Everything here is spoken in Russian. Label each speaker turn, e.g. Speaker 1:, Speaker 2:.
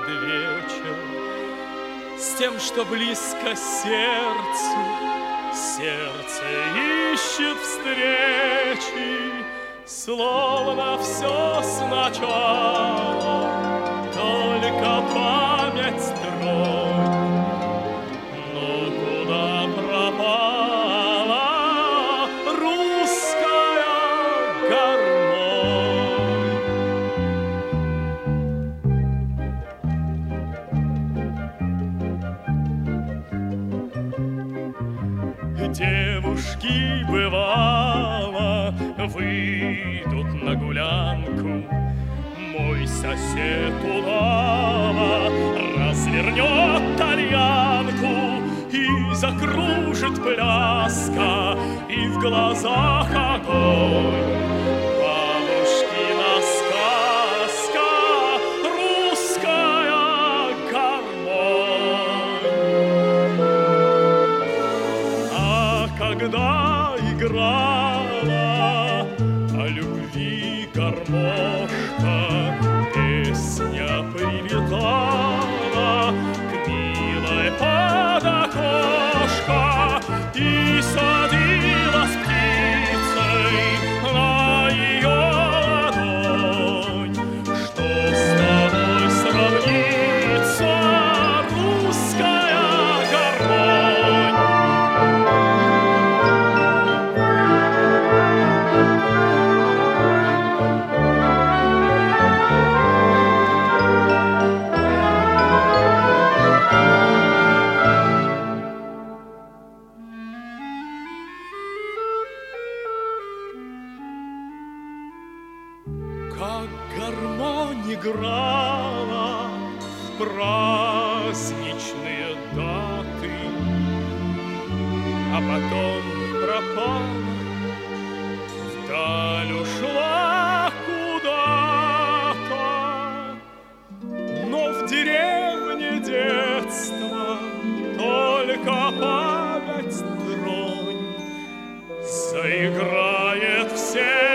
Speaker 1: вечер, с тем, что близко сердцу. Сердце ищет встречи, словно все сначала, только память строит. Но куда пропала русская гармонь? Девушки, бывало, выйдут на гулянку. Мой сосед удава развернет тальянку, и закружит пляска, и в глазах огонь. Бабушкина сказка, русская гармонь. А когда играла о любви гармошка, песня прилетала к милой под окошко и садилась птицей на ее ладонь. Что с тобой сравнится, русская гармонь? Как гармонь играла в праздничные даты, а потом пропала, вдаль ушла куда-то. Но в деревне детства только память тронь заиграет все.